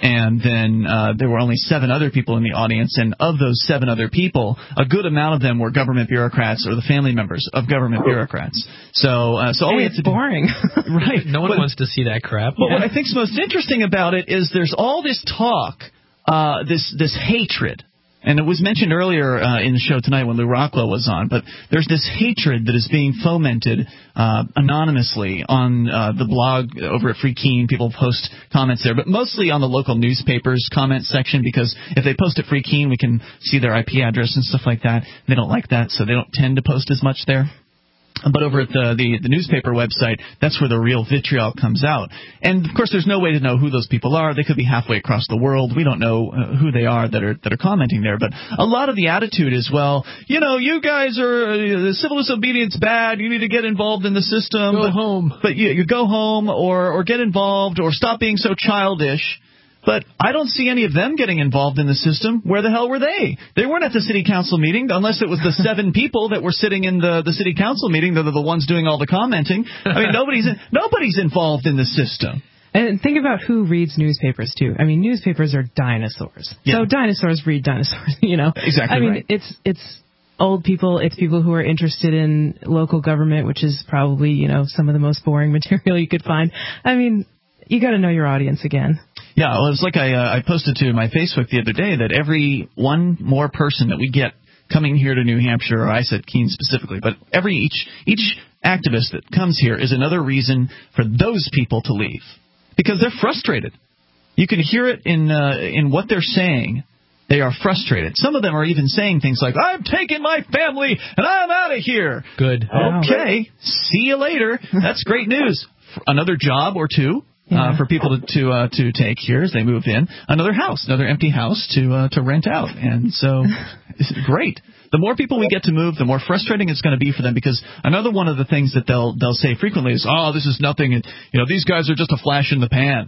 And then uh, there were only seven other people in the audience, and of those seven other people, a good amount of them were government bureaucrats or the family members of government bureaucrats. So, uh, so all hey, we have it's to do, boring. right? No one but, wants to see that crap. But yeah. what I think's most interesting about it is there's all this talk, uh, this this hatred. And it was mentioned earlier uh, in the show tonight when Lou Rockwell was on, but there's this hatred that is being fomented uh, anonymously on uh, the blog over at Free Keene. People post comments there, but mostly on the local newspapers' comment section, because if they post at Free Keene, we can see their I P address and stuff like that. They don't like that, so they don't tend to post as much there. But over at the, the the newspaper website, that's where the real vitriol comes out. And of course, there's no way to know who those people are. They could be halfway across the world. We don't know uh, who they are that are that are commenting there. But a lot of the attitude is, well, you know, you guys are uh, civil disobedience bad. You need to get involved in the system. Go but, home. But you, you go home or or get involved or stop being so childish. But I don't see any of them getting involved in the system. Where the hell were they? They weren't at the city council meeting, unless it was the seven people that were sitting in the, the city council meeting that are the ones doing all the commenting. I mean, nobody's nobody's involved in the system. And think about who reads newspapers, too. I mean, newspapers are dinosaurs. Yeah. So dinosaurs read dinosaurs, you know. Exactly I mean, right. it's it's old people. It's people who are interested in local government, which is probably, you know, some of the most boring material you could find. I mean, you got to know your audience again. Yeah, well, it was like I, uh, I posted to my Facebook the other day that every one more person that we get coming here to New Hampshire, or I said Keene specifically, but every each each activist that comes here is another reason for those people to leave, because they're frustrated. You can hear it in uh, in what they're saying. They are frustrated. Some of them are even saying things like, "I'm taking my family and I'm out of here." Good. Okay, see you later. That's great news. Another job or two. Uh, for people to to, uh, to take here as they move in, another house, another empty house to uh, to rent out, and so it's great. The more people we get to move, the more frustrating it's going to be for them, because another one of the things that they'll they'll say frequently is, "Oh, this is nothing, and you know these guys are just a flash in the pan."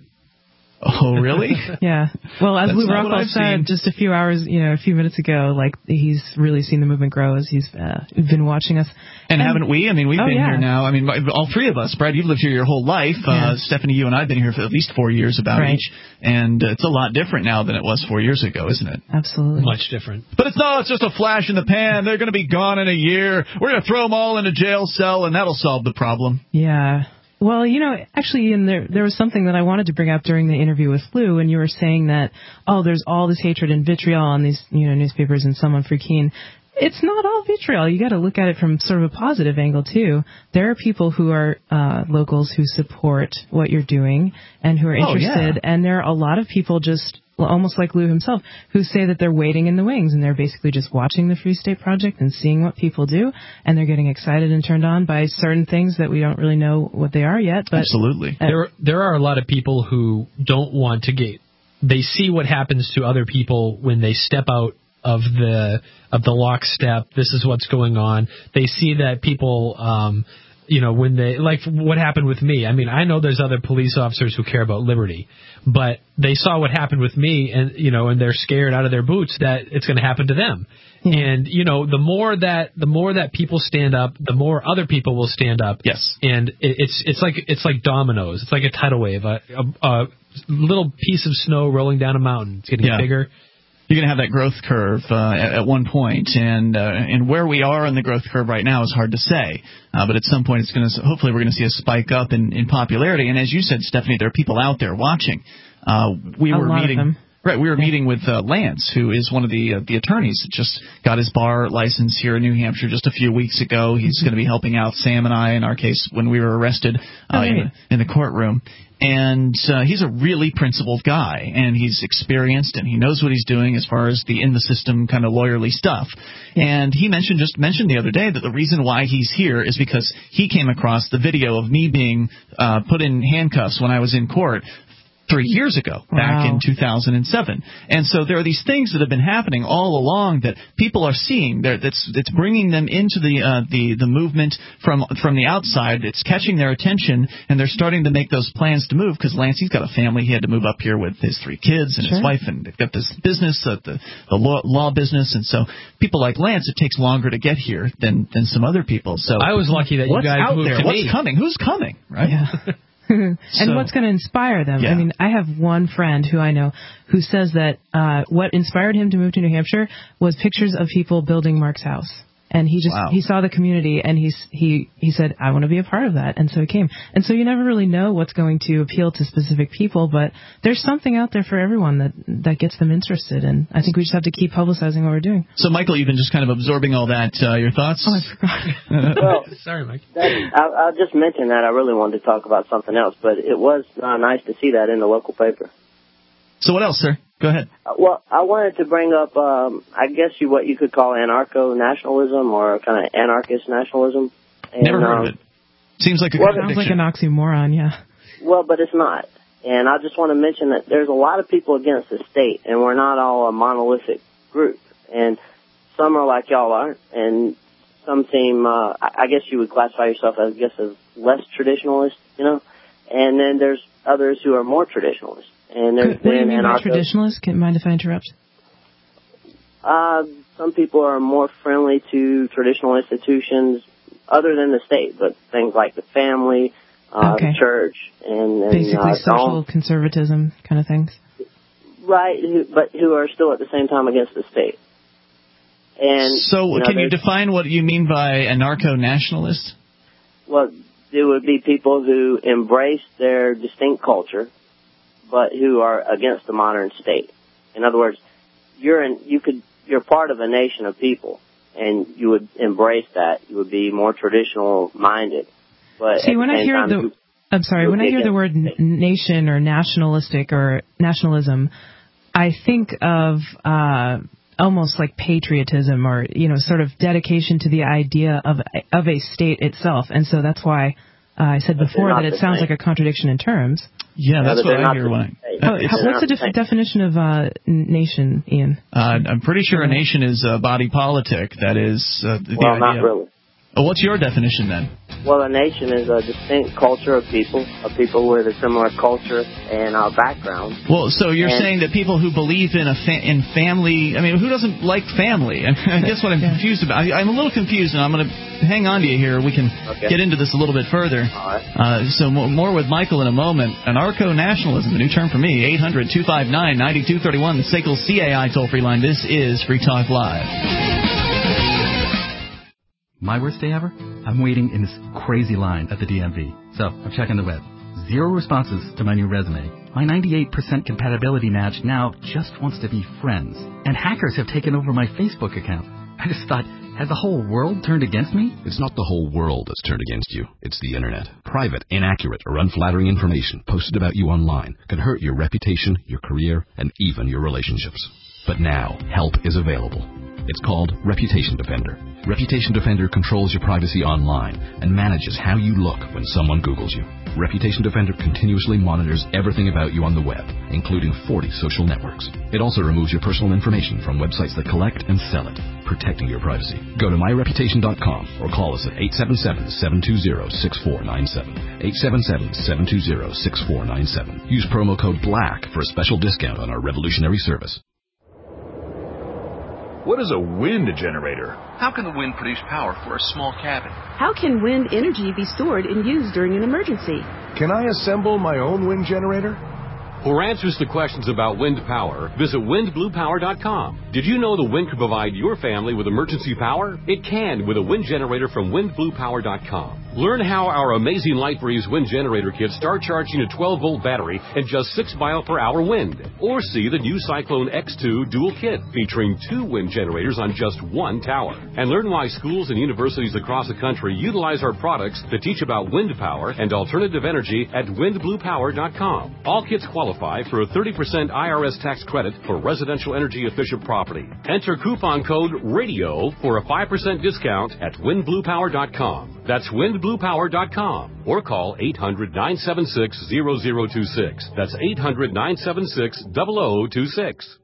Oh, really? Yeah. Well, as That's Lou not what Rockwell I've said seen. just a few hours, you know, a few minutes ago, like he's really seen the movement grow as he's uh, been watching us. And, and haven't we? I mean, we've oh, been yeah. here now. I mean, all three of us. Brad, you've lived here your whole life. Yeah. Uh, Stephanie, you and I have been here for at least four years about right. each. And uh, it's a lot different now than it was four years ago, isn't it? Absolutely. Much different. But it's no, it's just a flash in the pan. They're going to be gone in a year. We're going to throw them all in a jail cell, and that'll solve the problem. Yeah. Well, you know, actually, in there there was something that I wanted to bring up during the interview with Lou, and you were saying that, oh, there's all this hatred and vitriol on these, you know, newspapers and some on Free Keene. It's not all vitriol. You got to look at it from sort of a positive angle too. There are people who are uh, locals who support what you're doing and who are interested, oh, yeah. and there are a lot of people just. Well, almost like Lou himself, who say that they're waiting in the wings and they're basically just watching the Free State Project and seeing what people do, and they're getting excited and turned on by certain things that we don't really know what they are yet. But absolutely, uh, there there are a lot of people who don't want to get. They see what happens to other people when they step out of the of the lockstep. This is what's going on. They see that people. Um, You know, when they, like what happened with me. I mean, I know there's other police officers who care about liberty, but they saw what happened with me and, you know, and they're scared out of their boots that it's going to happen to them. Yeah. And, you know, the more that, the more that people stand up, the more other people will stand up. Yes. And it, it's, it's like, it's like dominoes. It's like a tidal wave, a, a, a little piece of snow rolling down a mountain. It's getting yeah. bigger. You're going to have that growth curve uh, at, at one point, and uh, and where we are on the growth curve right now is hard to say. Uh, but at some point, it's going to. Hopefully, we're going to see a spike up in, in popularity. And as you said, Stephanie, there are people out there watching. Uh, we a were lot meeting. Of them. Right, we were meeting with uh, Lance, who is one of the uh, the attorneys that just got his bar license here in New Hampshire just a few weeks ago. He's mm-hmm. going to be helping out Sam and I in our case when we were arrested uh, oh, in, the, in the courtroom. And uh, he's a really principled guy, and he's experienced, and he knows what he's doing as far as the in-the-system kind of lawyerly stuff. Yeah. And he mentioned just mentioned the other day that the reason why he's here is because he came across the video of me being uh, put in handcuffs when I was in court three years ago, back wow. in two thousand seven. And so there are these things that have been happening all along that people are seeing. They're, that's it's bringing them into the uh, the the movement from from the outside. It's catching their attention, and they're starting to make those plans to move. Because Lance, he's got a family. He had to move up here with his three kids and sure. his wife, and they've got this business, uh, the the law, law business. And so people like Lance, it takes longer to get here than than some other people. So I was lucky that you what's guys out moved there? to What's me. coming? Who's coming? Right? Yeah. and So- what's going to inspire them? Yeah. I mean, I have one friend who I know who says that uh, what inspired him to move to New Hampshire was pictures of people building Mark's house. And he just Wow. he saw the community, and he's he he said, I want to be a part of that, and so he came. And so you never really know what's going to appeal to specific people, but there's something out there for everyone that that gets them interested, and I think we just have to keep publicizing what we're doing. So, Michael, you've been just kind of absorbing all that. Uh, your thoughts? Oh, I forgot. Well, Sorry, Mike. that, I, I'll just mention that. I really wanted to talk about something else, but it was uh, nice to see that in the local paper. So what else, sir? Go ahead. Uh, well, I wanted to bring up, um, I guess you what you could call anarcho-nationalism or kind of anarchist nationalism. And, Never heard um, of it. Seems like a well, Sounds like contradiction. an oxymoron, yeah. Well, but it's not. And I just want to mention that there's a lot of people against the state, and we're not all a monolithic group. And some are like y'all are, and some seem, uh, I I guess you would classify yourself, as, I guess, as less traditionalist, you know? And then there's others who are more traditionalist. And there's What do you been mean by anarcho- traditionalist? Can mind if I interrupt? Uh, some people are more friendly to traditional institutions other than the state, but things like the family, uh, Okay. the church, and, and Basically uh, social don't- conservatism kind of things. right, who, but who are still at the same time against the state. And So you know, can you there's- define what you mean by anarcho-nationalist? well, it would be people who embrace their distinct culture, but who are against the modern state. In other words, you're in, you could you're part of a nation of people, and you would embrace that. You would be more traditional minded. But See, at when the I same hear time, the, you- I'm sorry, you when would I be hear the against word the n- state. nation or nationalistic or nationalism, I think of uh, almost like patriotism or, you know, sort of dedication to the idea of of a state itself. And so that's why uh, I said But before they're not that it the sounds same. like a contradiction in terms. Yeah, No, that's but what they're I not hear the when I... same. Oh, It's how, not what's the the def- same. definition of uh, n- nation, Ian? Uh, I'm pretty sure a nation is a body politic. That is uh, the Well, idea. not really. Oh, what's your definition then? Well, a nation is a distinct culture of people, of people with a similar culture and uh, background. Well, so you're And- saying that people who believe in a fa- in family, I mean, who doesn't like family? I, mean, I guess what I'm confused about, I, I'm a little confused, and I'm going to hang on to you here. We can Okay. get into this a little bit further. All right. Uh, so mo- more with Michael in a moment. Anarcho-nationalism, a new term for me. eight hundred two five nine nine two three one, the S A C L C A I toll-free line. This is Free Talk Live. My worst day ever? I'm waiting in this crazy line at the D M V. So I'm checking the web. Zero responses to my new resume. My ninety-eight percent compatibility match now just wants to be friends. And hackers have taken over my Facebook account. I just thought, has the whole world turned against me? It's not the whole world that's turned against you. It's the Internet. Private, inaccurate, or unflattering information posted about you online can hurt your reputation, your career, and even your relationships. But now, help is available. It's called Reputation Defender. Reputation Defender controls your privacy online and manages how you look when someone Googles you. Reputation Defender continuously monitors everything about you on the web, including forty social networks. It also removes your personal information from websites that collect and sell it, protecting your privacy. Go to my reputation dot com or call us at eight seven seven, seven two zero, six four nine seven. eight seven seven, seven two zero, six four nine seven. Use promo code BLACK for a special discount on our revolutionary service. What is a wind generator? How can the wind produce power for a small cabin? How can wind energy be stored and used during an emergency? Can I assemble my own wind generator? For answers to questions about wind power, visit wind blue power dot com. Did you know the wind could provide your family with emergency power? It can with a wind generator from wind blue power dot com. Learn how our amazing LightBreeze wind generator kits start charging a twelve volt battery and just six mile per hour wind. Or see the new Cyclone X two dual kit featuring two wind generators on just one tower. And learn why schools and universities across the country utilize our products to teach about wind power and alternative energy at wind blue power dot com. All kits qualify for a thirty percent I R S tax credit for residential energy efficient property. Enter coupon code RADIO for a five percent discount at wind blue power dot com. That's wind blue power dot com or call eight hundred, nine seven six, zero zero two six. That's eight hundred, nine seven six, zero zero two six.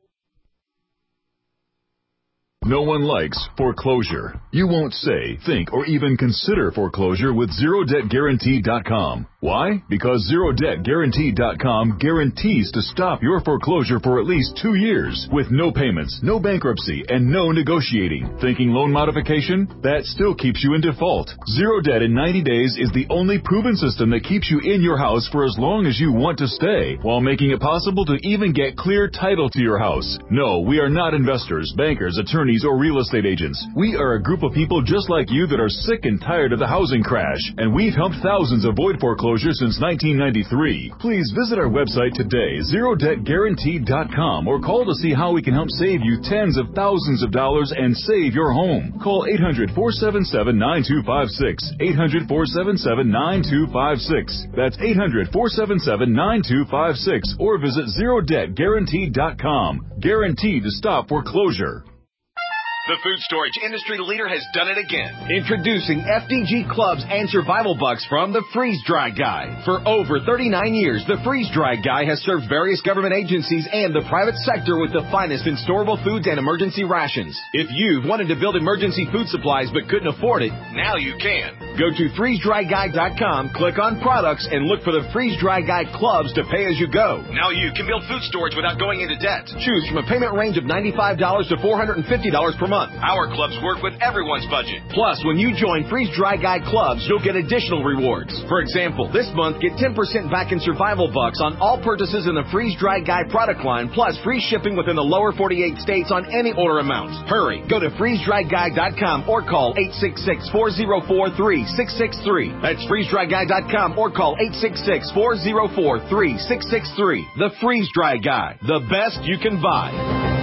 No one likes foreclosure. You won't say, think, or even consider foreclosure with zero debt guarantee dot com. Why? Because Zero Debt Guaranteed dot com guarantees to stop your foreclosure for at least two years with no payments, no bankruptcy, and no negotiating. Thinking loan modification? That still keeps you in default. Zero Debt in ninety days is the only proven system that keeps you in your house for as long as you want to stay, while making it possible to even get clear title to your house. No, we are not investors, bankers, attorneys, or real estate agents. We are a group of people just like you that are sick and tired of the housing crash, and we've helped thousands avoid foreclosure since nineteen ninety-three. Please visit our website today, Zero Debt Guaranteed dot com, or call to see how we can help save you tens of thousands of dollars and save your home. Call eight hundred, four seven seven, nine two five six, eight hundred, four seven seven, nine two five six. That's eight hundred, four seven seven, nine two five six, or visit Zero Debt Guaranteed dot com. Guaranteed to stop foreclosure. The food storage industry leader has done it again. Introducing F D G Clubs and Survival Bucks from the Freeze Dry Guy. For over thirty-nine years, the Freeze Dry Guy has served various government agencies and the private sector with the finest in storable foods and emergency rations. If you've wanted to build emergency food supplies but couldn't afford it, now you can. Go to freeze dry guy dot com, click on products, and look for the Freeze Dry Guy Clubs to pay as you go. Now you can build food storage without going into debt. Choose from a payment range of ninety-five dollars to four hundred fifty dollars per month. Our clubs work with everyone's budget. Plus, when you join Freeze Dry Guy Clubs, you'll get additional rewards. For example, this month, get ten percent back in Survival Bucks on all purchases in the Freeze Dry Guy product line, plus free shipping within the lower forty-eight states on any order amount. Hurry, go to freeze dry guy dot com or call eight six six, four zero four, three six six three. That's freeze dry guy dot com or call eight six six, four zero four, three six six three. The Freeze Dry Guy, the best you can buy.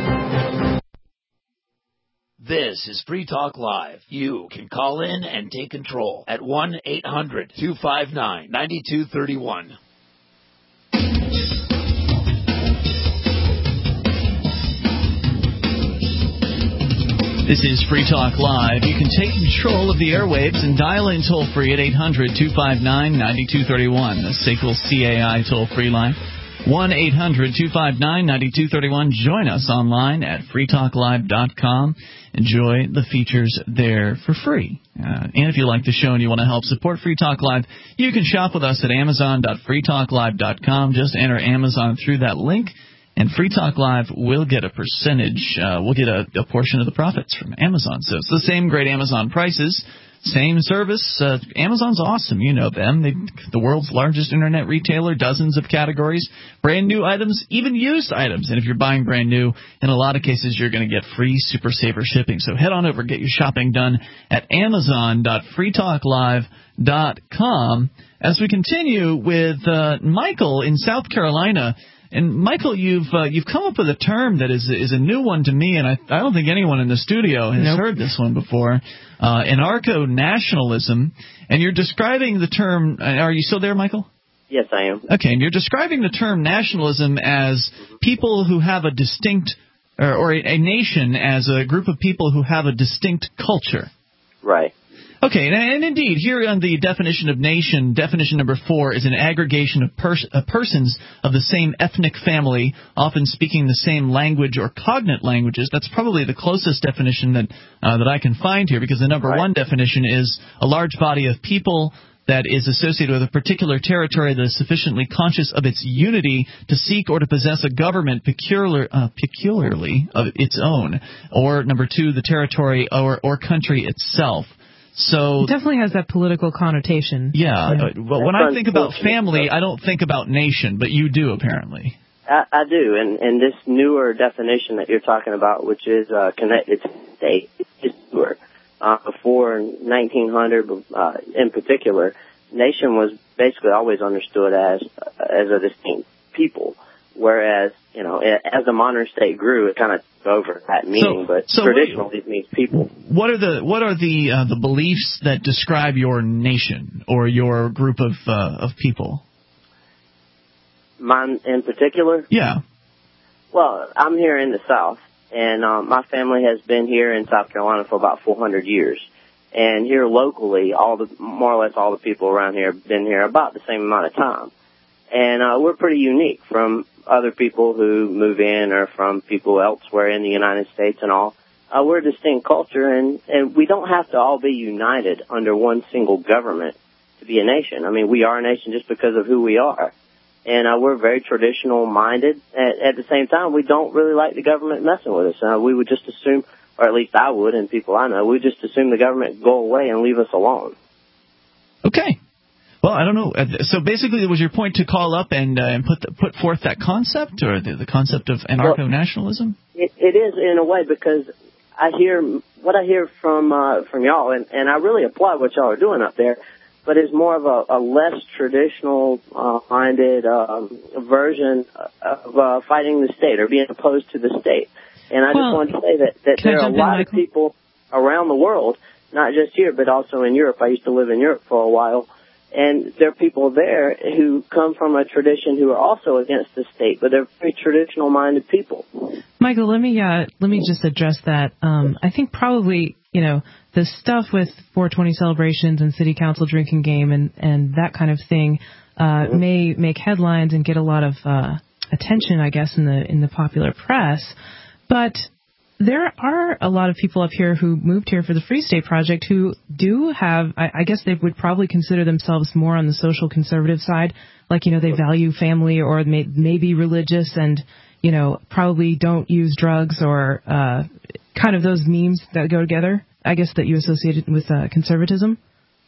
This is Free Talk Live. You can call in and take control at one eight hundred, two five nine, nine two three one. This is Free Talk Live. You can take control of the airwaves and dial in toll-free at eight hundred, two five nine, nine two three one. The S A C L C A I toll-free line. one eight hundred, two five nine, nine two three one. Join us online at free talk live dot com. Enjoy the features there for free. Uh, and if you like the show and you want to help support Free Talk Live, you can shop with us at amazon dot free talk live dot com. Just enter Amazon through that link, and Free Talk Live will get a percentage. Uh, we'll get a, a portion of the profits from Amazon. So it's the same great Amazon prices. Same service. Uh, Amazon's awesome. You know them. They, the world's largest internet retailer, dozens of categories, brand new items, even used items. And if you're buying brand new, in a lot of cases, you're going to get free Super Saver shipping. So head on over, get your shopping done at amazon dot free talk live dot com. As we continue with uh, Michael in South Carolina. And Michael, you've uh, you've come up with a term that is is a new one to me, and I I don't think anyone in the studio has nope. heard this one before. Uh, anarcho-nationalism, and you're describing the term. Are you still there, Michael? Yes, I am. Okay, and you're describing the term nationalism as people who have a distinct, or, or a, a nation as a group of people who have a distinct culture. Right. Okay, and, and indeed, here on the definition of nation, definition number four is an aggregation of, pers- of persons of the same ethnic family, often speaking the same language or cognate languages. That's probably the closest definition that uh, that I can find here, because the number right. one definition is a large body of people that is associated with a particular territory that is sufficiently conscious of its unity to seek or to possess a government peculiar, uh, peculiarly of its own. Or number two, the territory or, or country itself. So it definitely has that political connotation. Yeah, yeah. Uh, but when I think about family, I don't think about nation, but you do apparently. I, I do, and and this newer definition that you're talking about, which is uh, connected to state, is newer. Uh, before nineteen hundred, uh, in particular, nation was basically always understood as as a distinct people. Whereas, you know, as the modern state grew, it kind of took over that meaning. So, but so traditionally, it means people. What are the what are the uh, the beliefs that describe your nation or your group of uh, of people? Mine in particular? Yeah. Well, I'm here in the South, and um, my family has been here in South Carolina for about four hundred years. And here locally, all the more or less all the people around here have been here about the same amount of time. And uh, we're pretty unique from other people who move in or from people elsewhere in the United States and all. Uh, we're a distinct culture, and, and we don't have to all be united under one single government to be a nation. I mean, we are a nation just because of who we are. And uh, we're very traditional-minded. At, at the same time, we don't really like the government messing with us. Uh, we would just assume, or at least I would, and people I know, we would just assume the government go away and leave us alone. Okay. Well, I don't know. So basically, was your point to call up and, uh, and put the, put forth that concept, or the, the concept of anarcho-nationalism? Well, it, it is in a way, because I hear what I hear from uh, from y'all, and, and I really applaud what y'all are doing up there, but it's more of a, a less traditional-minded uh, um, version of uh, fighting the state or being opposed to the state. And I well, just want to say that, that there are a lot in, of people around the world, not just here, but also in Europe. I used to live in Europe for a while. And there are people there who come from a tradition who are also against the state, but they're very traditional-minded people. Michael, let me uh, let me just address that. Um, I think probably, you know, the stuff with four twenty celebrations and city council drinking game and, and that kind of thing uh, mm-hmm. may make headlines and get a lot of uh, attention, I guess, in the in the popular press. But there are a lot of people up here who moved here for the Free State Project who do have, I, I guess they would probably consider themselves more on the social conservative side. Like, you know, they value family or may, may be religious and, you know, probably don't use drugs or uh, kind of those memes that go together, I guess, that you associated with uh, conservatism.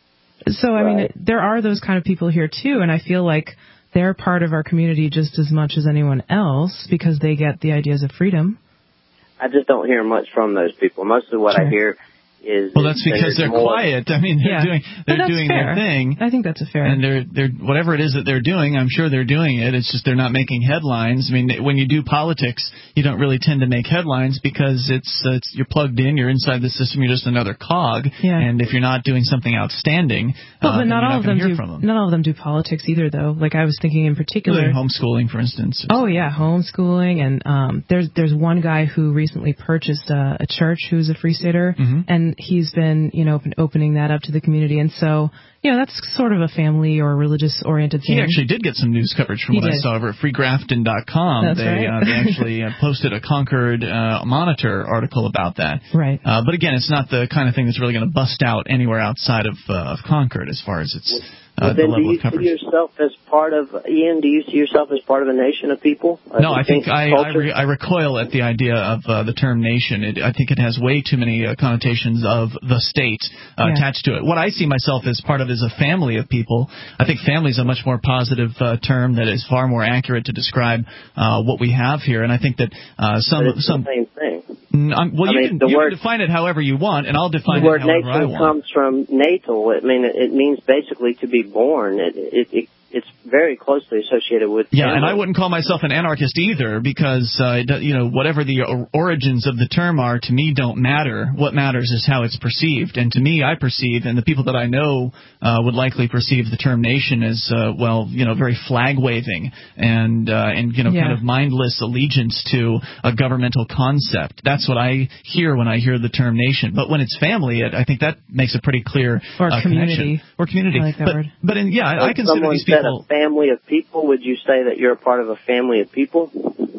So, I mean, there are those kind of people here, too, and I feel like they're part of our community just as much as anyone else because they get the ideas of freedom. I just don't hear much from those people. Most of what sure. I hear is well, that's because they're more quiet. I mean, they're yeah. doing they're doing fair. their thing. I think that's a fair. And they're they're whatever it is that they're doing, I'm sure they're doing it. It's just they're not making headlines. I mean, when you do politics, you don't really tend to make headlines because it's uh, it's you're plugged in, you're inside the system, you're just another cog. Yeah. And if you're not doing something outstanding, well, uh, but not then you're all not of them hear do. From them. Not all of them do politics either, though. Like I was thinking in particular, really homeschooling, for instance. Oh yeah, homeschooling, and um, there's there's one guy who recently purchased a, a church who's a Free Stater, mm-hmm. and he's been you know open, opening that up to the community, and so you know that's sort of a family or religious oriented thing. He actually did get some news coverage from he what did. I saw over at free grafton dot com. That's they right. uh, they actually uh, posted a Concord uh, Monitor article about that. Right. Uh, but again, it's not the kind of thing that's really going to bust out anywhere outside of uh, of Concord as far as its uh, the then level do you of coverage. see yourself as part of, Ian, do you see yourself as part of a nation of people? No, I think I I, re- I recoil at the idea of uh, the term nation. It, I think it has way too many uh, connotations of the state uh, yeah. attached to it. What I see myself as part of is a family of people. I think family is a much more positive uh, term that is far more accurate to describe uh, what we have here. And I think that uh, some but it's some the same thing. Um, well, I you, mean, can, the you word, can define it however you want, and I'll define the word it however I nation want. comes from natal. I mean, it, it means basically to be born. It, it, it it's very closely associated with yeah, family. and I wouldn't call myself an anarchist either because uh, you know whatever the or- origins of the term are, to me don't matter. What matters is how it's perceived, and to me, I perceive, and the people that I know uh, would likely perceive the term nation as uh, well, you know, very flag waving and uh, and you know yeah. kind of mindless allegiance to a governmental concept. That's what I hear when I hear the term nation. But when it's family, it, I think that makes a pretty clear or uh, community connection. Or community. I like that but, word. But in, yeah, so I consider someone these people. Said a family of people. Would you say that you're a part of a family of people?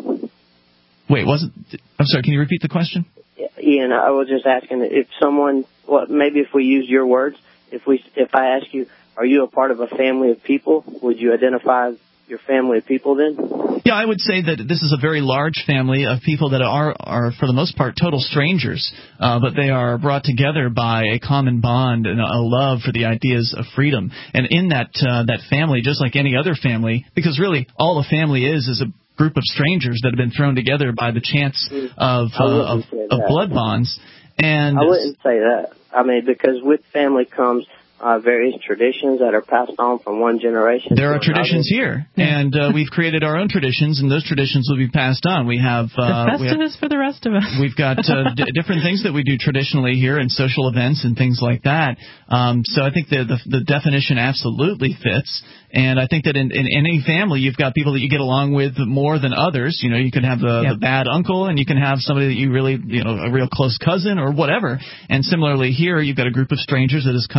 Wait, wasn't? I'm sorry. Can you repeat the question? Ian, I was just asking if someone. Well, maybe if we use your words, if we, if I ask you, are you a part of a family of people? Would you identify your family of people then? Yeah, I would say that this is a very large family of people that are, are for the most part, total strangers, uh, but they are brought together by a common bond and a love for the ideas of freedom. And in that uh, that family, just like any other family, because really all a family is is a group of strangers that have been thrown together by the chance of uh, of, of blood bonds. And I wouldn't say that. I mean, because with family comes Uh, various traditions that are passed on from one generation. There are to traditions another. here, and uh, we've created our own traditions, and those traditions will be passed on. We have uh, the Festivus we have, for the rest of us. We've got uh, d- different things that we do traditionally here, and social events and things like that. Um, so I think the, the the definition absolutely fits, and I think that in, in any family you've got people that you get along with more than others. You know, you can have the, yep. the bad uncle, and you can have somebody that you really, you know, a real close cousin or whatever. And similarly here, you've got a group of strangers that has come come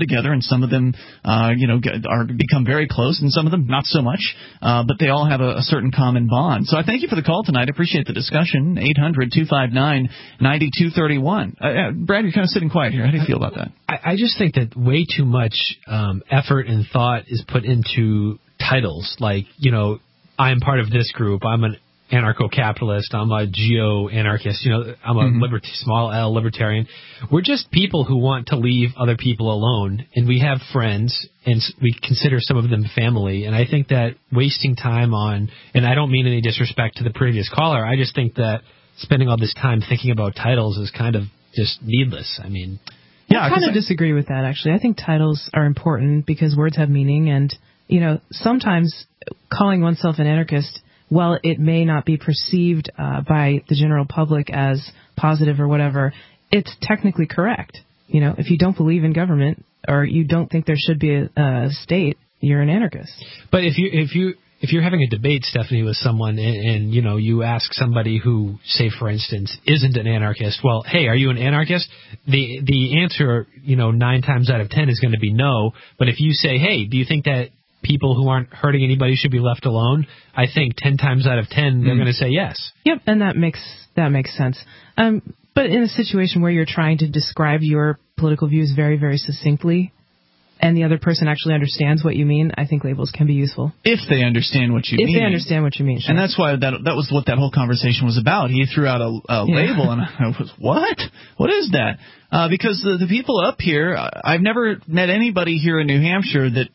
together, and some of them, uh, you know, get, are become very close, and some of them not so much. Uh, but they all have a, a certain common bond. So I thank you for the call tonight. I appreciate the discussion. eight hundred two five nine nine two three one. Uh, uh, Brad, you're kind of sitting quiet here. How do you feel about that? I, I just think that way too much um, effort and thought is put into titles. Like, you know, I'm part of this group. I'm an anarcho-capitalist. I'm a geo-anarchist. You know, I'm a mm-hmm. liberty, small L libertarian. We're just people who want to leave other people alone, and we have friends, and we consider some of them family. And I think that wasting time on, and I don't mean any disrespect to the previous caller, I just think that spending all this time thinking about titles is kind of just needless. I mean, yeah, I kind of I, disagree with that, actually. I think titles are important because words have meaning, and, you know, sometimes calling oneself an anarchist, while it may not be perceived uh, by the general public as positive or whatever, it's technically correct. You know, if you don't believe in government or you don't think there should be a, a state, you're an anarchist. But if you if you if you're having a debate, Stephanie, with someone, and, and you know you ask somebody who, say, for instance, isn't an anarchist, well, hey, are you an anarchist? The the answer, you know, nine times out of ten is going to be no. But if you say, hey, do you think that people who aren't hurting anybody should be left alone? I think ten times out of ten they're mm. going to say yes. Yep, and that makes that makes sense. Um, but in a situation where you're trying to describe your political views very, very succinctly, and the other person actually understands what you mean, I think labels can be useful. If they understand what you if mean. If they understand what you mean, sure. And that's why that that was what that whole conversation was about. He threw out a, a yeah. label, and I was, what? What is that? Uh, because the, the people up here, I've never met anybody here in New Hampshire that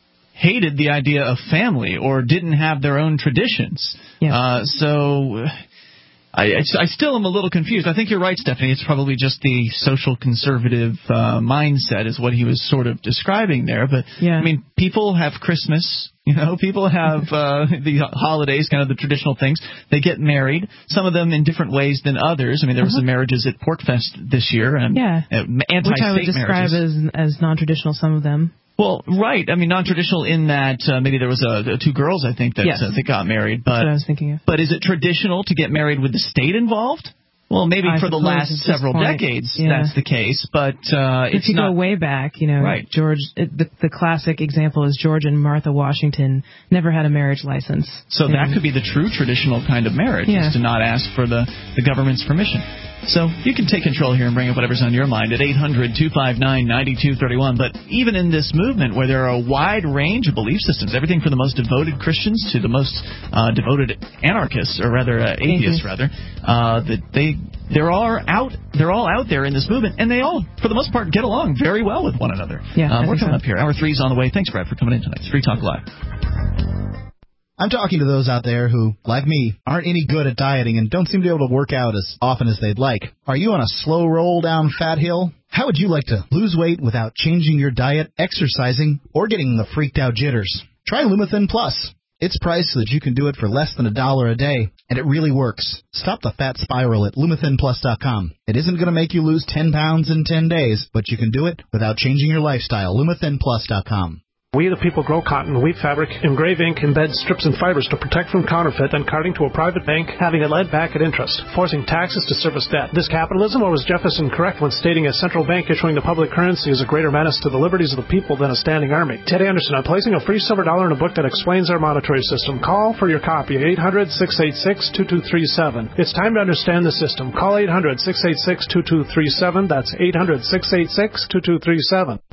hated the idea of family or didn't have their own traditions. Yeah. Uh, so I, I still am a little confused. I think you're right, Stephanie. It's probably just the social conservative uh, mindset is what he was sort of describing there. But, yeah. I mean, people have Christmas. You know, people have uh, the holidays, kind of the traditional things. They get married, some of them in different ways than others. I mean, there was uh-huh. the marriages at Porkfest this year. And, yeah, uh, anti-state which I would describe marriages. as, as non-traditional, some of them. Well, right. I mean, non-traditional in that uh, maybe there was a, two girls, I think, that, yes. uh, that got married. But, that's what I was thinking of. But is it traditional to get married with the state involved? Well, maybe I for the last several point, decades yeah. that's the case, but uh, if it's you not. Go way back, you know, right. George. The, the classic example is George and Martha Washington never had a marriage license. So and that could be the true traditional kind of marriage, yeah. is to not ask for the, the government's permission. So you can take control here and bring up whatever's on your mind at eight hundred two five nine nine two three one. But even in this movement where there are a wide range of belief systems, everything from the most devoted Christians to the most uh, devoted anarchists, or rather uh, atheists, mm-hmm. rather, uh, that they they're all out they're all out there in this movement, and they all, for the most part, get along very well with one another. Yeah, uh, we're coming so. up here. Hour three's on the way. Thanks, Brad, for coming in tonight. It's Free Talk Live. I'm talking to those out there who, like me, aren't any good at dieting and don't seem to be able to work out as often as they'd like. Are you on a slow roll down fat hill? How would you like to lose weight without changing your diet, exercising, or getting the freaked out jitters? Try Lumithin Plus. It's priced so that you can do it for less than a dollar a day, and it really works. Stop the fat spiral at Lumithin Plus dot com. It isn't going to make you lose ten pounds in ten days, but you can do it without changing your lifestyle. Lumithin Plus dot com. We the people grow cotton, weave fabric, engrave ink, embed strips and fibers to protect from counterfeit, then carting to a private bank, having it led back at interest, forcing taxes to service debt. This capitalism, or was Jefferson correct when stating a central bank issuing the public currency is a greater menace to the liberties of the people than a standing army? Ted Anderson, I'm placing a free silver dollar in a book that explains our monetary system. Call for your copy at eight hundred six eight six two two three seven. It's time to understand the system. Call eight hundred six eight six two two three seven. That's eight hundred six eight six two two three seven.